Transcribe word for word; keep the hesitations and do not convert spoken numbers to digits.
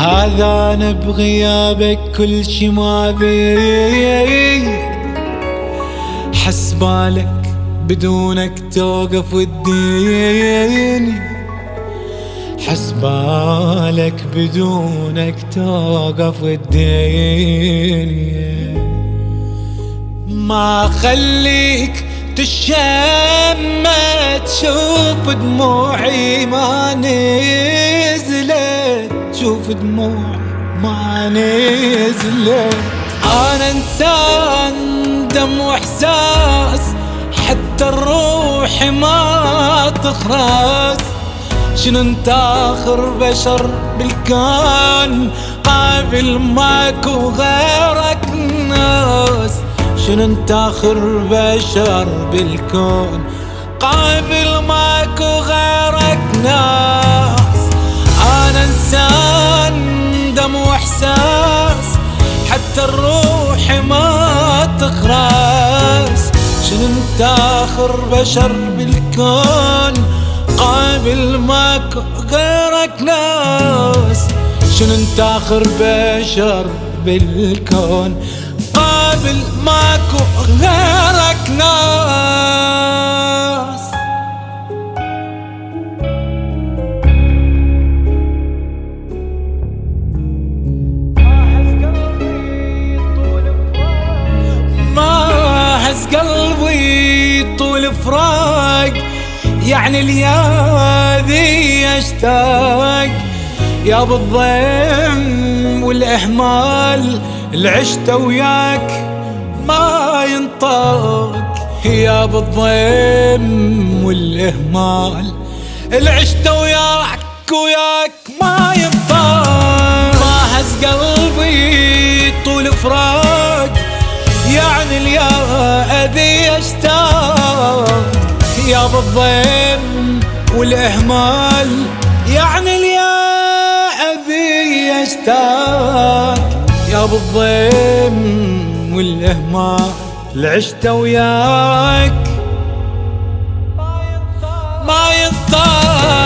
هذا أنا بغيابك كل شي ما بي، حسبالك بدونك توقف الدنيا، حسبالك بدونك توقف الدنيا. ما خليك تشمت تشوف دموعي ما نزلت، شوف دموعي ما نزلت. أنا إنسان دم وإحساس، حتى الروح ما تخرس. شنو انت آخر بشر بالكون، قابل ماكو غيرك ناس. شنو انت آخر بشر بالكون، قابل ماكو غيرك ناس. أنا إنسان دم وإحساس، حتى الروح ما تخرس. شنو انت آخر بشر بالكون، قابل ماكو غيرك ناس. شنو انت آخر بشر بالكون، قابل ماكو غيرك ناس. ما هز قلبي طول فراق، يعني الياذي اشتاق. يا بالضيم والإهمال العشت وياك ما ينطق. يا بالضيم والإهمال العشت وياك وياك ما ينطق. ما هز قلبي طول فراق، يعني الياذي اشتاق. يا بالضيم والإهمال يعني الياذي اشتاق. يا بالضيم والإهمال العشت وياك ما ينطق.